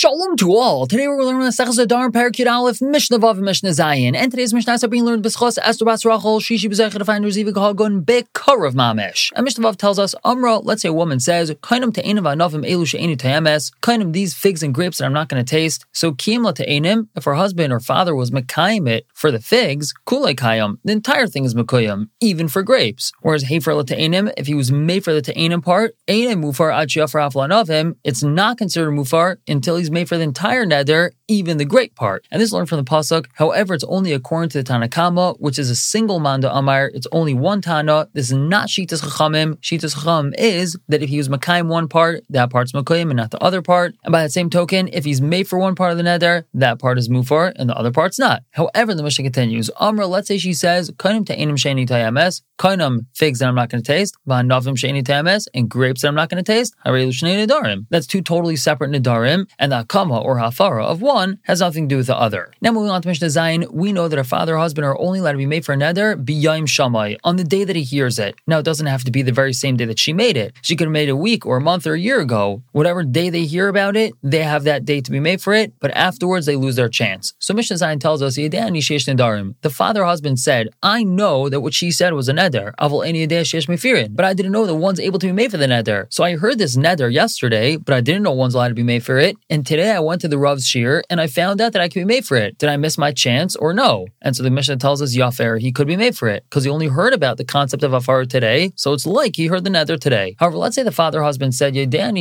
Shalom to all. Today we're learning Maseches Nedarim Perek Aleph, Mishnah Vav, and Mishnah Zayin. And today's Mishnah is being learned b'schos Esther Bas Rachel, Shishi b'zeicha to find Reziva Hagun Bekarav Mamish. And Mishnah Vav tells us, Amra, let's say a woman says, Kainam te'enim v'anavim elu she'enu tayames, Kainam these figs and grapes that I'm not going to taste. So kiyim la te'enim, if her husband or father was mekayim it for the figs, kulei kayam, the entire thing is mekayim, even for grapes. Whereas hefer la te'enim, if he was made for the te'enim part, einem mufar ad she'afar af lanavim, it's not considered mufar until he's made for the entire neder, even the grape part. And this is learned from the pasuk. However, it's only according to the Tanna Kama, which is a single manda amar. It's only one Tana. This is not shitas chachamim. Shitas chachamim is that if he was makayim one part, that part's makayim and not the other part. And by that same token, if he's made for one part of the neder, that part is mufar and the other part's not. However, the Mishnah continues. Amra, let's say she says, kainam te'enim she'eni tayames, kainam figs that I'm not going to taste, v'hanavim she'eni tayames, and grapes that I'm not going to taste. Harei l'shnei nedarim. That's two totally separate nedarim, and the akama or hafara of one has nothing to do with the other. Now moving on to Mishnah Zayin, we know that a father or husband are only allowed to be made for a neder b'yayim shamai, on the day that he hears it. Now it doesn't have to be the very same day that she made it. She could have made it a week or a month or a year ago. Whatever day they hear about it, they have that day to be made for it, but afterwards they lose their chance. So Mishnah Zayin tells us, Yedei sheyesh nedarim. The father or husband said, I know that what she said was a neder, avol ein yedei sheyesh mefirin, but I didn't know that one's able to be made for the neder. So I heard this neder yesterday, but I didn't know one's allowed to be made for it, and today I went to the Rav's shir and I found out that I could be made for it. Did I miss my chance or no? And so the Mishnah tells us, Yafer, he could be made for it because he only heard about the concept of Afar today, so it's like he heard the neder today. However, let's say the father or husband said,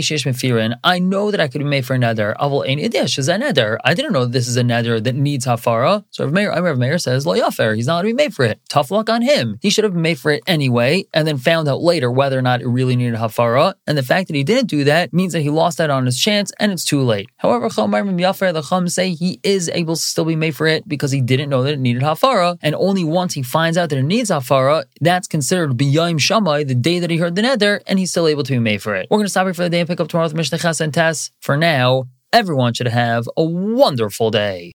I know that I could be made for a neder. I didn't know this is a neder that needs Hafara. So Rav Meir says, Lo Yafer, he's not allowed to be made for it. Tough luck on him. He should have been made for it anyway, and then found out later whether or not it really needed Hafara. And the fact that he didn't do that means that he lost out on his chance, and it's too late. However, the Chum say he is able to still be made for it because he didn't know that it needed Hafara, and only once he finds out that it needs Hafara, that's considered B'yayim Shamai, the day that he heard the neder, and he's still able to be made for it. We're going to stop here for the day and pick up tomorrow with Mishnah Ches and Tes. For now, everyone should have a wonderful day.